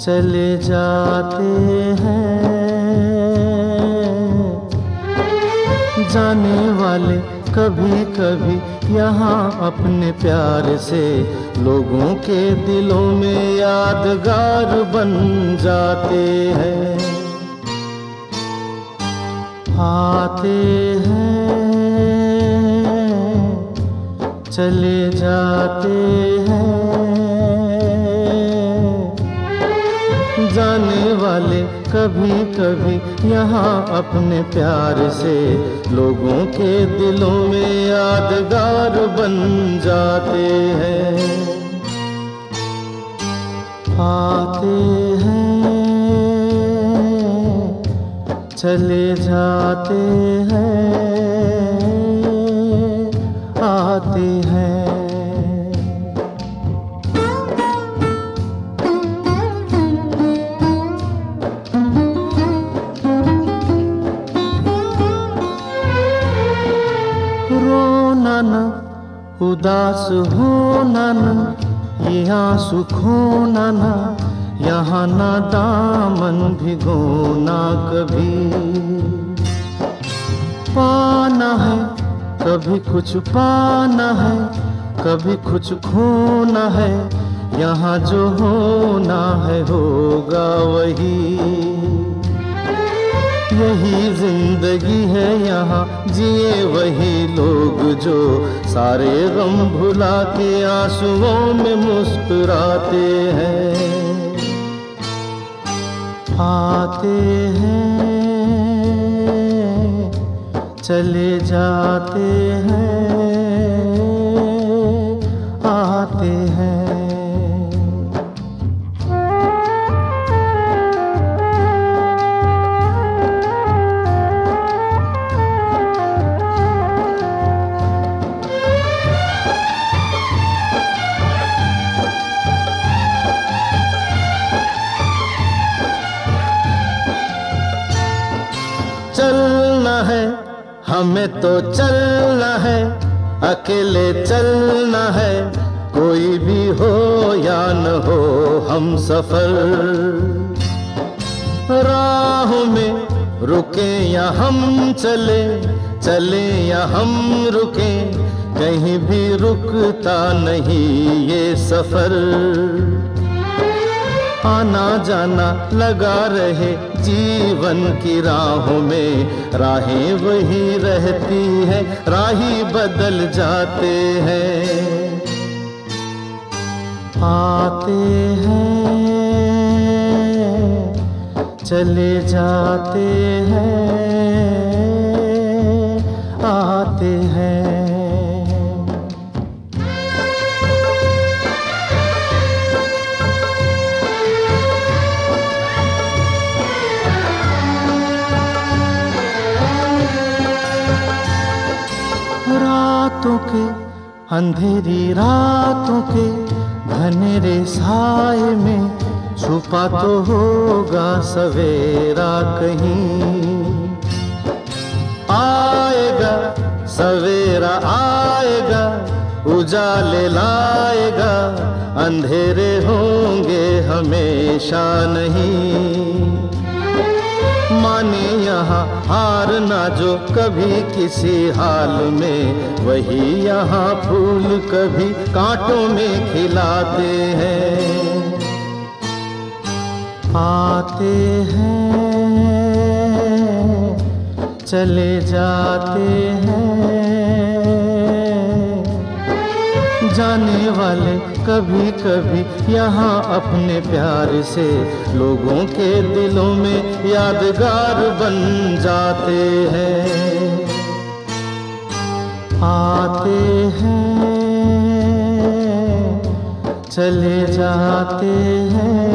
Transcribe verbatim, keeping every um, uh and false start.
चले जाते हैं जाने वाले कभी कभी यहाँ अपने प्यार से लोगों के दिलों में यादगार बन जाते हैं। आते हैं चले जाते हैं जाने वाले कभी कभी यहाँ अपने प्यार से लोगों के दिलों में यादगार बन जाते हैं। आते हैं चले जाते हैं आते हैं। रोना न उदास होना न ये आंसू खोना न यहाँ ना दामन भिगोना कभी। पाना है कभी कुछ पाना है कभी कुछ खोना है यहाँ जो होना है होगा वही। यही जिंदगी है यहाँ जिए वही लोग जो सारे गम भुला के आंसुओं में मुस्कुराते हैं। आते हैं चले जाते हैं आते हैं। चलना है हमें तो चलना है अकेले चलना है कोई भी हो या न हो हम सफर। राहों में रुके या हम चले चले या हम रुके कहीं भी रुकता नहीं ये सफर। आना जाना लगा रहे जीवन की राहों में राहें वही रहती है राही बदल जाते हैं। आते हैं चले जाते हैं आते हैं। रातों के अंधेरी रातों के घनेरे साए में छुपा तो होगा सवेरा कहीं। आएगा सवेरा आएगा उजाले लाएगा अंधेरे होंगे हमेशा नहीं। माने यहाँ हार ना जो कभी किसी हाल में वही यहाँ फूल कभी कांटों में खिलाते हैं। आते हैं चले जाते हैं जाने वाले कभी कभी यहाँ अपने प्यार से लोगों के दिलों में यादगार बन जाते हैं। आते हैं चले जाते हैं